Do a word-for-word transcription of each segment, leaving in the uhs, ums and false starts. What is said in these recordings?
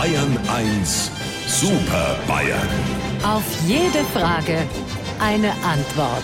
Bayern eins Super Bayern. Auf jede Frage eine Antwort.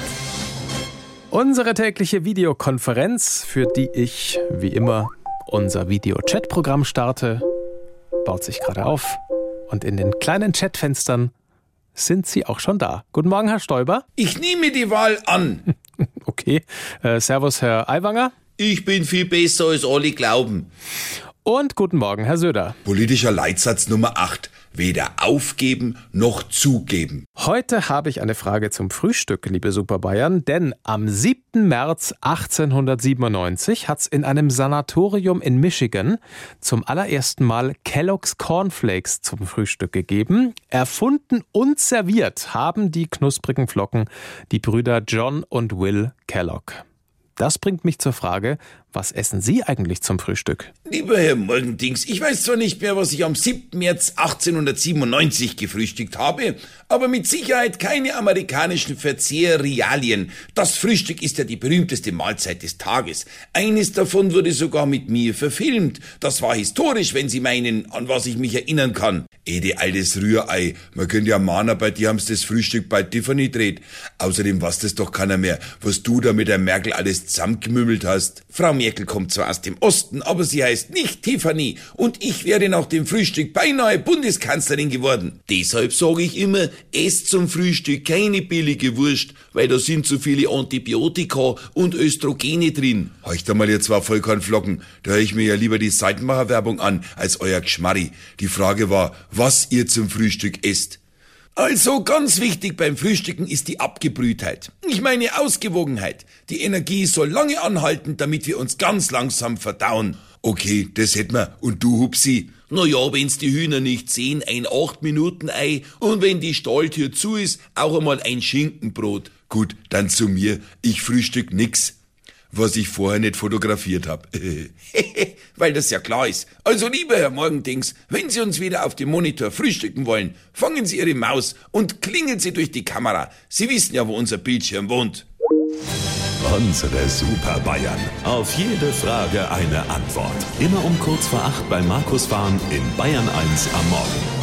Unsere tägliche Videokonferenz, für die ich, wie immer, unser Video-Chat-Programm starte, baut sich gerade auf. Und in den kleinen Chatfenstern sind Sie auch schon da. Guten Morgen, Herr Stoiber. Ich nehme die Wahl an. Okay. Äh, servus, Herr Aiwanger. Ich bin viel besser, als alle glauben. Und guten Morgen, Herr Söder. Politischer Leitsatz Nummer acht. Weder aufgeben noch zugeben. Heute habe ich eine Frage zum Frühstück, liebe Super Bayern, denn am siebten März achtzehnhundertsiebenundneunzig hat es in einem Sanatorium in Michigan zum allerersten Mal Kellogg's Cornflakes zum Frühstück gegeben. Erfunden und serviert haben die knusprigen Flocken die Brüder John und Will Kellogg. Das bringt mich zur Frage, was essen Sie eigentlich zum Frühstück? Lieber Herr Morgendings, ich weiß zwar nicht mehr, was ich am siebten März achtzehnhundertsiebenundneunzig gefrühstückt habe, aber mit Sicherheit keine amerikanischen Verzehrrealien. Das Frühstück ist ja die berühmteste Mahlzeit des Tages. Eines davon wurde sogar mit mir verfilmt. Das war historisch, wenn Sie meinen, an was ich mich erinnern kann. Ede, altes Rührei. Man könnte ja mahnen, bei dir haben's das Frühstück bei Tiffany dreht. Außerdem weiß das doch keiner mehr, was du da mit der Merkel alles zusammengemümmelt hast. Frau Merkel kommt zwar aus dem Osten, aber sie heißt nicht Tiffany und ich wäre nach dem Frühstück beinahe Bundeskanzlerin geworden. Deshalb sage ich immer, esst zum Frühstück keine billige Wurst, weil da sind zu viele Antibiotika und Östrogene drin. Heucht einmal, ihr zwei Vollkornflocken, da höre ich mir ja lieber die Seitenmacher-Werbung an, als euer Geschmarri. Die Frage war, was ihr zum Frühstück esst. Also ganz wichtig beim Frühstücken ist die Abgebrühtheit. Ich meine Ausgewogenheit. Die Energie soll lange anhalten, damit wir uns ganz langsam verdauen. Okay, das hätten wir. Und du, Hupsi? Na ja, wenn's die Hühner nicht sehen, ein acht Minuten Ei. Und wenn die Stalltür zu ist, auch einmal ein Schinkenbrot. Gut, dann zu mir. Ich frühstück nix, was ich vorher nicht fotografiert habe. Weil das ja klar ist. Also lieber Herr Morgendings, wenn Sie uns wieder auf dem Monitor frühstücken wollen, fangen Sie Ihre Maus und klingeln Sie durch die Kamera. Sie wissen ja, wo unser Bildschirm wohnt. Unsere Super Bayern. Auf jede Frage eine Antwort. Immer um kurz vor acht bei Markus Fahn in Bayern eins am Morgen.